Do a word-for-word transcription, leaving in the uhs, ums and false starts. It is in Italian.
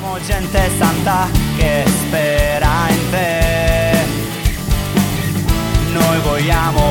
Siamo gente santa che spera in te. Noi vogliamo